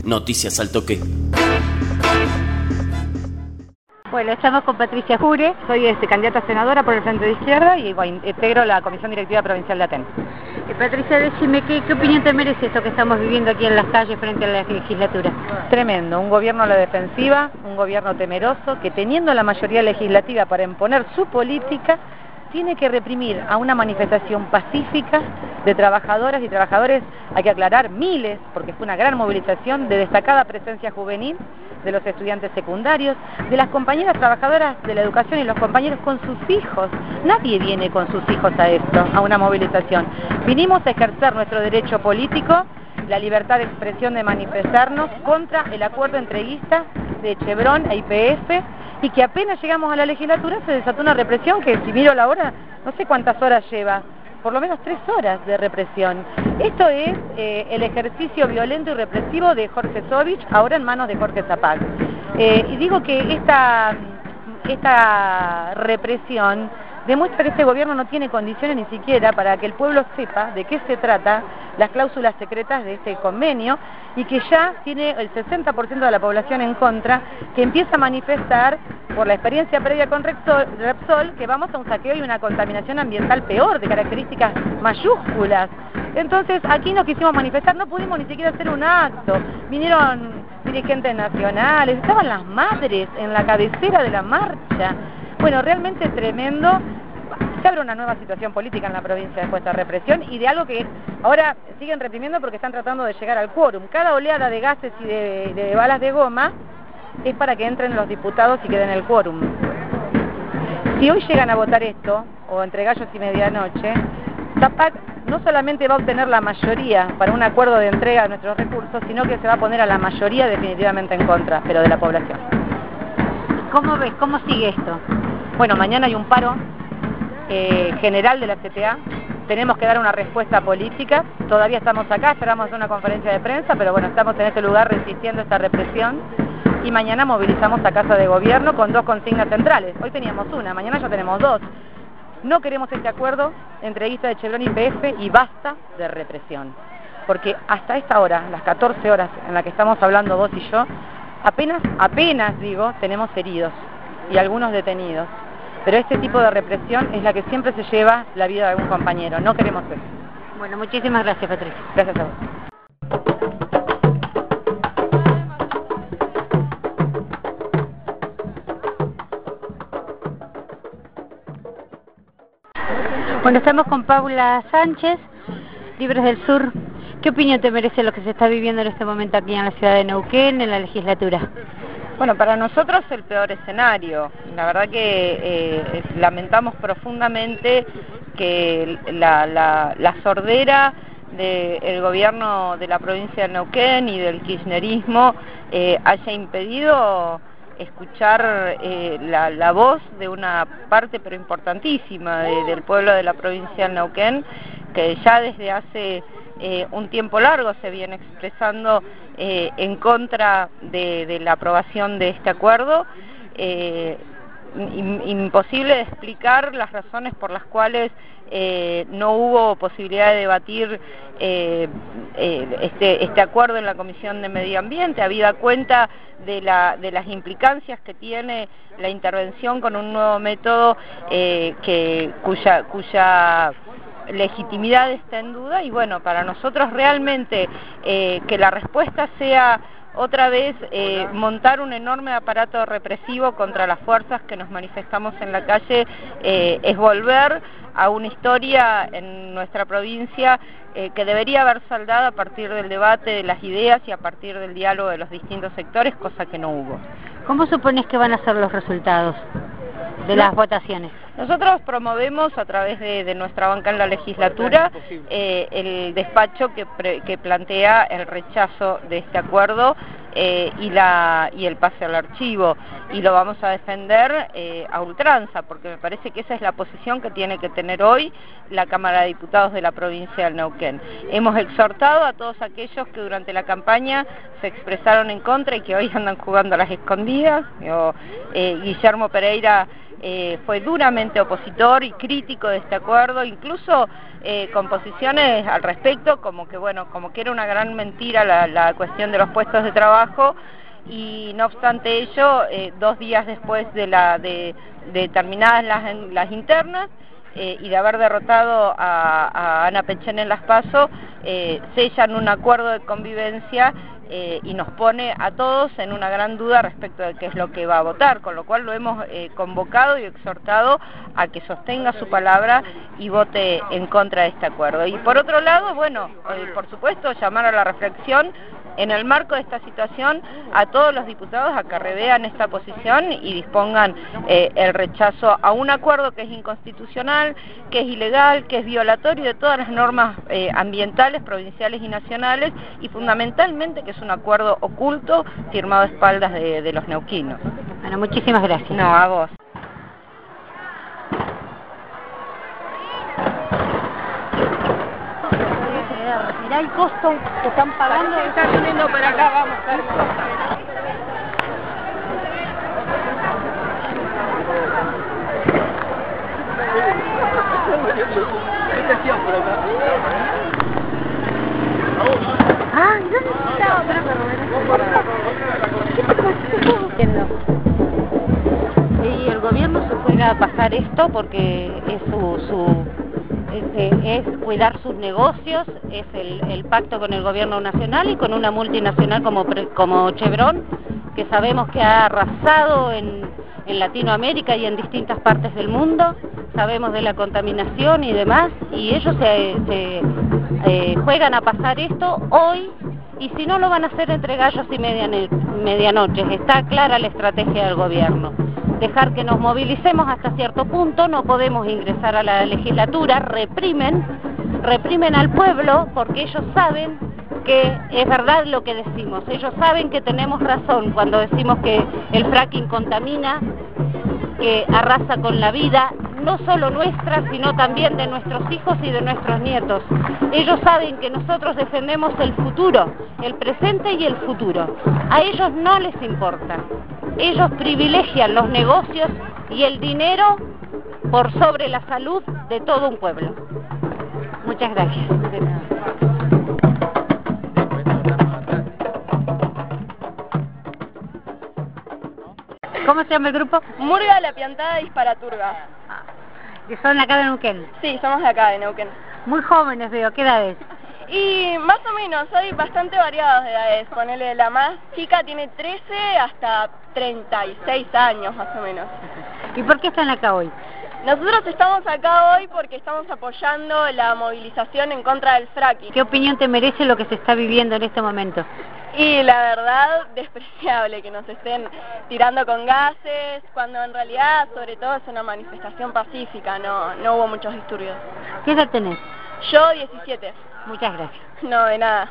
Noticias al Toque. Bueno, estamos con Patricia Jure, soy candidata a senadora por el Frente de Izquierda y integro la Comisión Directiva Provincial de Aten. Patricia, decime, ¿qué opinión te merece esto que estamos viviendo aquí en las calles frente a la legislatura? Tremendo, un gobierno a la defensiva, un gobierno temeroso que teniendo la mayoría legislativa para imponer su política, tiene que reprimir a una manifestación pacífica de trabajadoras y trabajadores, hay que aclarar, miles, porque fue una gran movilización de destacada presencia juvenil, de los estudiantes secundarios, de las compañeras trabajadoras de la educación y los compañeros con sus hijos. Nadie viene con sus hijos a esto, a una movilización. Vinimos a ejercer nuestro derecho político, la libertad de expresión de manifestarnos contra el acuerdo entreguista de Chevron e YPF, y que apenas llegamos a la legislatura se desató una represión que, si miro la hora, no sé cuántas horas lleva, por lo menos 3 horas de represión. Esto es el ejercicio violento y represivo de Jorge Sovich, ahora en manos de Jorge Zapag. Y digo que esta represión demuestra que este gobierno no tiene condiciones ni siquiera para que el pueblo sepa de qué se trata las cláusulas secretas de este convenio, y que ya tiene el 60% de la población en contra, que empieza a manifestar por la experiencia previa con Repsol que vamos a un saqueo y una contaminación ambiental peor, de características mayúsculas. Entonces aquí nos quisimos manifestar, no pudimos ni siquiera hacer un acto, vinieron dirigentes nacionales, estaban las madres en la cabecera de la marcha. Bueno, realmente tremendo. Se abre una nueva situación política en la provincia después de esta represión y de algo que ahora siguen reprimiendo porque están tratando de llegar al quórum. Cada oleada de gases y de balas de goma es para que entren los diputados y queden el quórum. Si hoy llegan a votar esto, o entre gallos y medianoche, Zapag no solamente va a obtener la mayoría para un acuerdo de entrega de nuestros recursos, sino que se va a poner a la mayoría definitivamente en contra, pero de la población. ¿Cómo ves? ¿Cómo sigue esto? Bueno, mañana hay un paro general de la CTA, tenemos que dar una respuesta política, todavía estamos acá, esperamos hacer una conferencia de prensa, pero bueno, estamos en este lugar resistiendo esta represión, y mañana movilizamos a Casa de Gobierno con 2 consignas centrales. Hoy teníamos una, mañana ya tenemos 2. No queremos este acuerdo entreguista de Chevron y YPF y basta de represión, porque hasta esta hora, las 14 horas en las que estamos hablando vos y yo, apenas digo, tenemos heridos y algunos detenidos. Pero este tipo de represión es la que siempre se lleva la vida de algún compañero. No queremos eso. Bueno, muchísimas gracias, Patricia. Gracias a vos. Bueno, estamos con Paula Sánchez, Libres del Sur. ¿Qué opinión te merece lo que se está viviendo en este momento aquí en la ciudad de Neuquén, en la legislatura? Bueno, para nosotros el peor escenario. La verdad que lamentamos profundamente que la sordera del gobierno de la provincia de Neuquén y del kirchnerismo haya impedido escuchar la voz de una parte pero importantísima del pueblo de la provincia de Neuquén, que ya desde hace un tiempo largo se viene expresando en contra de la aprobación de este acuerdo. Imposible de explicar las razones por las cuales no hubo posibilidad de debatir este acuerdo en la Comisión de Medio Ambiente, habida cuenta de las implicancias que tiene la intervención con un nuevo método cuya legitimidad está en duda. Y bueno, para nosotros realmente que la respuesta sea otra vez montar un enorme aparato represivo contra las fuerzas que nos manifestamos en la calle es volver a una historia en nuestra provincia que debería haber saldado a partir del debate de las ideas y a partir del diálogo de los distintos sectores, cosa que no hubo. ¿Cómo supones que van a ser los resultados de las votaciones? Nosotros promovemos a través de nuestra banca en la legislatura el despacho que plantea el rechazo de este acuerdo y el pase al archivo, y lo vamos a defender a ultranza, porque me parece que esa es la posición que tiene que tener hoy la Cámara de Diputados de la provincia del Neuquén. Hemos exhortado a todos aquellos que durante la campaña se expresaron en contra y que hoy andan jugando a las escondidas. Guillermo Pereira fue duramente opositor y crítico de este acuerdo, incluso con posiciones al respecto, como que bueno, como que era una gran mentira la cuestión de los puestos de trabajo. Y no obstante ello, 2 días después de terminadas las internas y de haber derrotado a Ana Pechen en las PASO, sellan un acuerdo de convivencia y nos pone a todos en una gran duda respecto de qué es lo que va a votar, con lo cual lo hemos convocado y exhortado a que sostenga su palabra y vote en contra de este acuerdo. Y por otro lado, bueno, por supuesto, llamar a la reflexión en el marco de esta situación a todos los diputados a que revean esta posición y dispongan el rechazo a un acuerdo que es inconstitucional, que es ilegal, que es violatorio de todas las normas ambientales, provinciales y nacionales, y fundamentalmente que es un acuerdo oculto firmado a espaldas de los neuquinos. Bueno, muchísimas gracias. No, a vos. Mirá el costo que están pagando. Están viniendo para acá, vamos a ver. Ah, ¿dónde está? Y el gobierno se juega a pasar esto porque es es cuidar sus negocios, es el pacto con el gobierno nacional y con una multinacional como Chevron, que sabemos que ha arrasado en Latinoamérica y en distintas partes del mundo. Sabemos de la contaminación y demás, y ellos se juegan a pasar esto hoy, y si no lo van a hacer entre gallos y medianoches. Está clara la estrategia del gobierno. Dejar que nos movilicemos hasta cierto punto, no podemos ingresar a la legislatura, reprimen al pueblo porque ellos saben que es verdad lo que decimos, ellos saben que tenemos razón cuando decimos que el fracking contamina, que arrasa con la vida, no solo nuestra, sino también de nuestros hijos y de nuestros nietos. Ellos saben que nosotros defendemos el futuro, el presente y el futuro. A ellos no les importa. Ellos privilegian los negocios y el dinero por sobre la salud de todo un pueblo. Muchas gracias. ¿Cómo se llama el grupo? Murga La Piantada Disparaturga. Que son acá de Neuquén. Sí, somos de acá, de Neuquén. Muy jóvenes veo, ¿qué edades? Y más o menos, hay bastante variados de edades. Ponele, la más chica tiene 13 hasta 36 años, más o menos. ¿Y por qué están acá hoy? Nosotros estamos acá hoy porque estamos apoyando la movilización en contra del fracking. ¿Qué opinión te merece lo que se está viviendo en este momento? Y la verdad, despreciable que nos estén tirando con gases, cuando en realidad, sobre todo, es una manifestación pacífica, no hubo muchos disturbios. ¿Qué edad tenés? Yo, 17. Muchas gracias. No, de nada.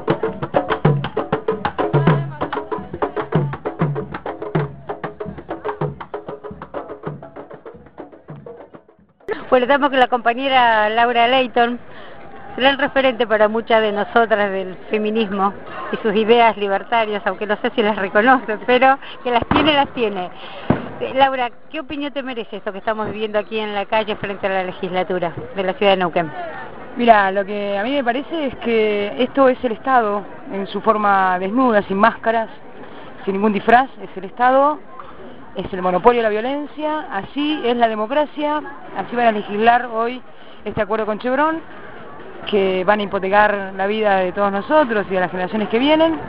Bueno, estamos con la compañera Laura Leighton, gran referente para muchas de nosotras del feminismo y sus ideas libertarias, aunque no sé si las reconoce, pero que las tiene. Laura, ¿qué opinión te merece esto que estamos viviendo aquí en la calle frente a la legislatura de la ciudad de Neuquén? Mira, lo que a mí me parece es que esto es el Estado en su forma desnuda, sin máscaras, sin ningún disfraz, es el Estado, es el monopolio de la violencia, así es la democracia, así van a legislar hoy este acuerdo con Chevron, que van a hipotecar la vida de todos nosotros y de las generaciones que vienen,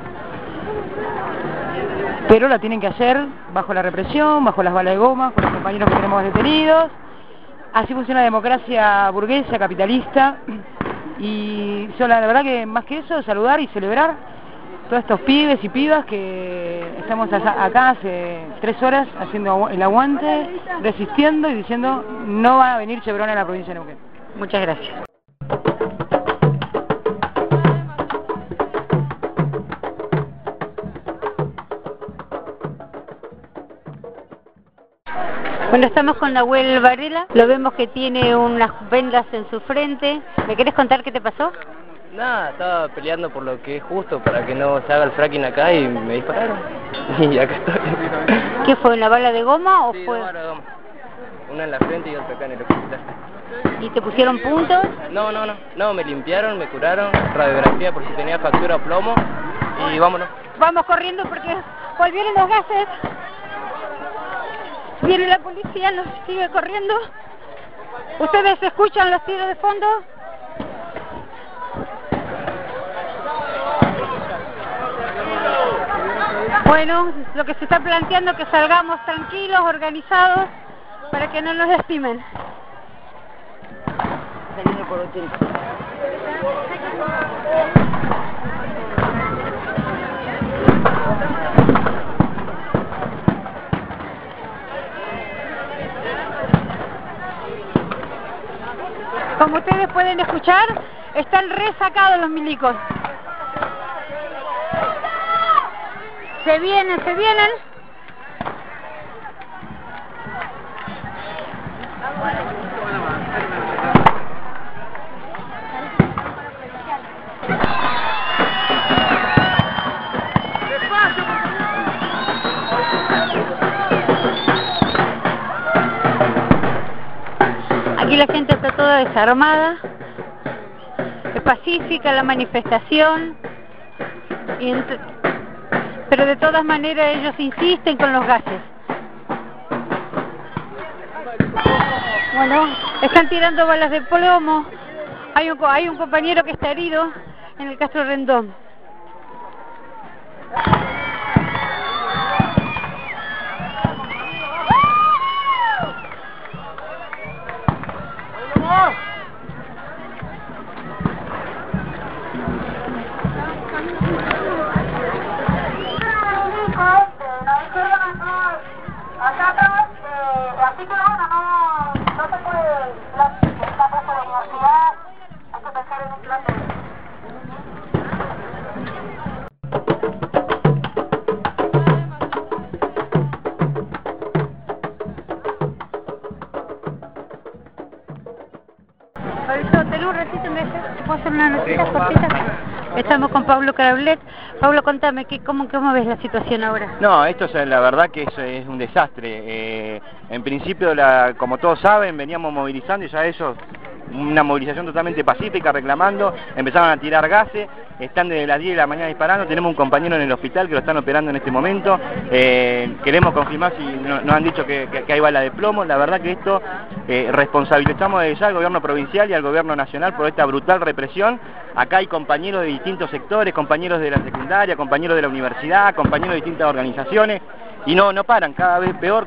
pero la tienen que hacer bajo la represión, bajo las balas de goma, con los compañeros que tenemos detenidos. Así funciona la democracia burguesa, capitalista, y la verdad que más que eso, saludar y celebrar todos estos pibes y pibas que estamos acá hace 3 horas haciendo el aguante, resistiendo y diciendo no va a venir Chevron a la provincia de Neuquén. Muchas gracias. Bueno, estamos con Nahuel Varela, lo vemos que tiene unas vendas en su frente. ¿Me querés contar qué te pasó? Nada, estaba peleando por lo que es justo para que no se haga el fracking acá y me dispararon. Y acá estoy. ¿Qué fue, una bala de goma o sí, fue...? una bala de goma. una en la frente y otra acá en el hospital. ¿Y te pusieron puntos? No, me limpiaron, me curaron, radiografía por si tenía factura o plomo y vámonos. Vamos corriendo porque volvieron los gases. Viene la policía, nos sigue corriendo. ¿Ustedes escuchan los tiros de fondo? Bueno, lo que se está planteando es que salgamos tranquilos, organizados, para que no nos lastimen. Saliendo por 80. Como ustedes pueden escuchar, están resacados los milicos. Se vienen. Aquí la gente está toda desarmada, es pacífica la manifestación, pero de todas maneras ellos insisten con los gases. Bueno, están tirando balas de plomo, hay un compañero que está herido en el Castro Rendón. ¿Tenés un ratito? ¿Puedo hacer una noticia cortita? Estamos con Pablo Craulet. Pablo, contame, ¿cómo ves la situación ahora? No, esto es la verdad que es un desastre. En principio, como todos saben, veníamos movilizando y ya ellos, una movilización totalmente pacífica, reclamando, empezaron a tirar gases, están desde las 10 de la mañana disparando, tenemos un compañero en el hospital que lo están operando en este momento, queremos confirmar si nos han dicho que hay bala de plomo. La verdad que esto responsabilizamos desde ya al gobierno provincial y al gobierno nacional por esta brutal represión. Acá hay compañeros de distintos sectores, compañeros de la secundaria, compañeros de la universidad, compañeros de distintas organizaciones, y no paran, cada vez peor.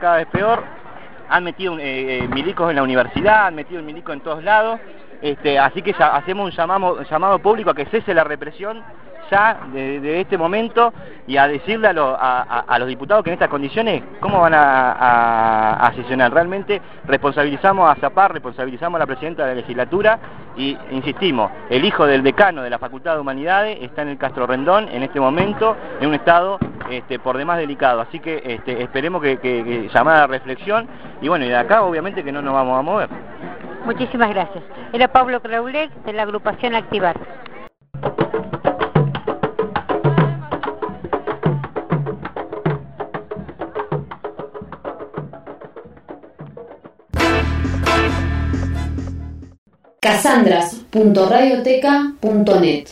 Han metido milicos en la universidad, han metido milicos en todos lados, así que ya hacemos un llamado público a que cese la represión ya de este momento y a decirle a los diputados que en estas condiciones cómo van a sesionar. Realmente responsabilizamos a Zapar, responsabilizamos a la presidenta de la legislatura y insistimos, el hijo del decano de la Facultad de Humanidades está en el Castro Rendón en este momento en un estado por demás delicado, así que esperemos que llamada a la reflexión y bueno, y de acá obviamente que no nos vamos a mover. Muchísimas gracias. Era Pablo Craulet de la agrupación Activar. Casandras.radioteca.net